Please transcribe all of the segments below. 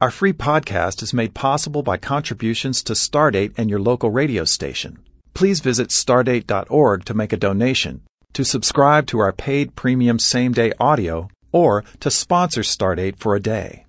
Our free podcast is made possible by contributions to Stardate and your local radio station. Please visit stardate.org to make a donation, to subscribe to our paid premium same-day audio, or to sponsor Stardate for a day.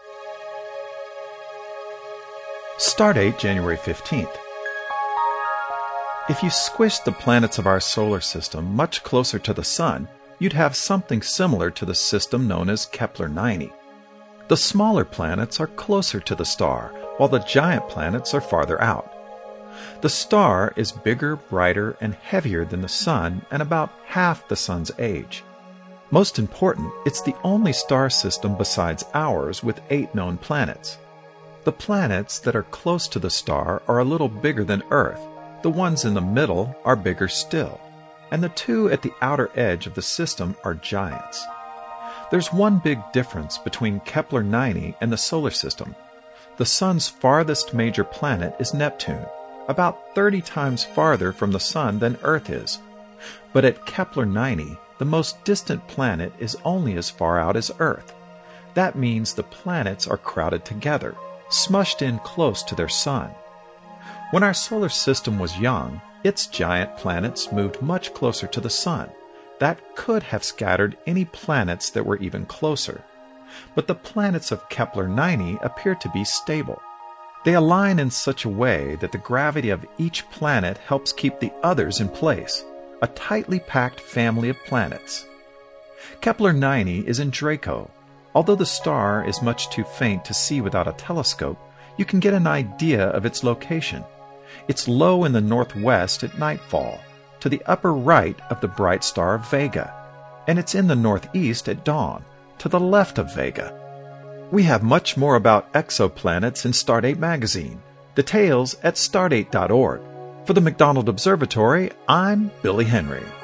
Stardate, January 15th. If you squished the planets of our solar system much closer to the Sun, you'd have something similar to the system known as Kepler-90. The smaller planets are closer to the star, while the giant planets are farther out. The star is bigger, brighter, and heavier than the Sun and about half the Sun's age. Most important, it's the only star system besides ours with 8 known planets. The planets that are close to the star are a little bigger than Earth. The ones in the middle are bigger still, and the 2 at the outer edge of the system are giants. There's one big difference between Kepler-90 and the solar system. The Sun's farthest major planet is Neptune, about 30 times farther from the Sun than Earth is. But at Kepler-90, the most distant planet is only as far out as Earth. That means the planets are crowded together, smushed in close to their Sun. When our solar system was young, its giant planets moved much closer to the Sun. That could have scattered any planets that were even closer. But the planets of Kepler-90 appear to be stable. They align in such a way that the gravity of each planet helps keep the others in place, a tightly packed family of planets. Kepler-90 is in Draco. Although the star is much too faint to see without a telescope, you can get an idea of its location. It's low in the northwest at nightfall, to the upper right of the bright star Vega, and it's in the northeast at dawn, to the left of Vega. We have much more about exoplanets in Stardate magazine. Details at stardate.org. For the McDonald Observatory, I'm Billy Henry.